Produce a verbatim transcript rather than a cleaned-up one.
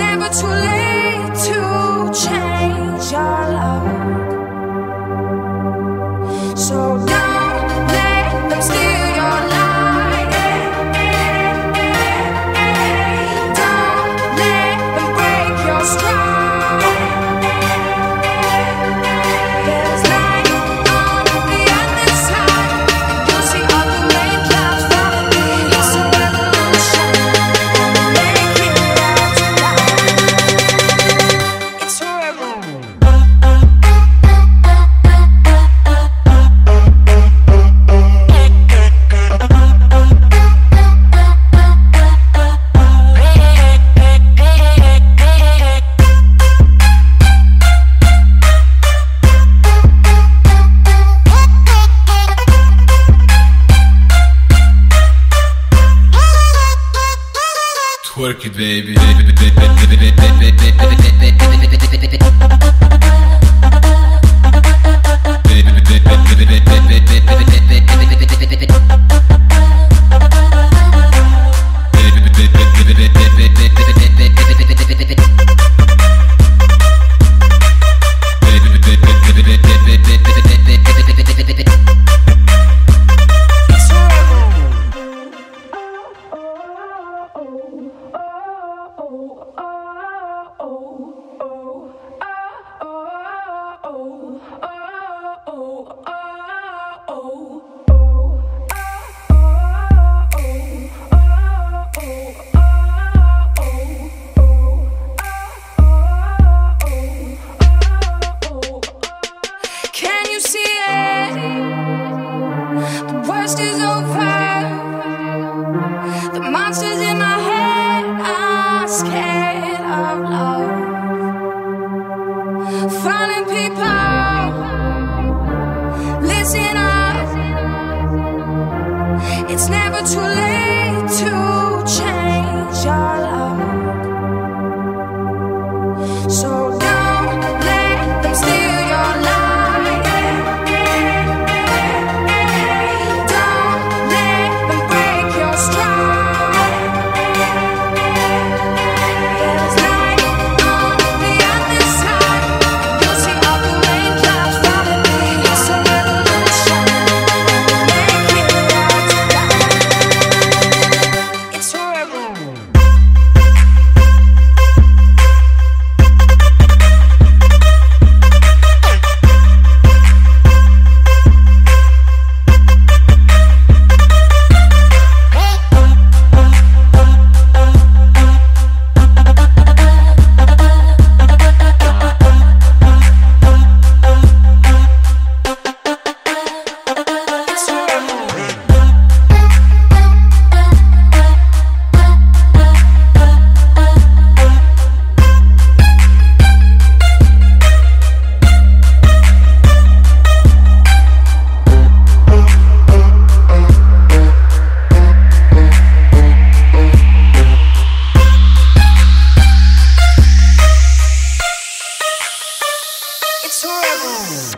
never too late to change your love. So don't let them steal your light. Don't let them break your stride. There's light on the other side. You'll see all the rain clouds follow me. It's a revolution. Make it out tonight. It's a revolution. Twerk it, baby. Can you see it? The worst is over. The monsters in my head are scared of love. Falling people, listen up. It's never too late to change your love. So don't let them steal your light. Don't let them break your stride. There's light on the other side. You'll see all the rain clouds follow me. It's a revolution. Make it out tonight. It's a revolution. It's horrible.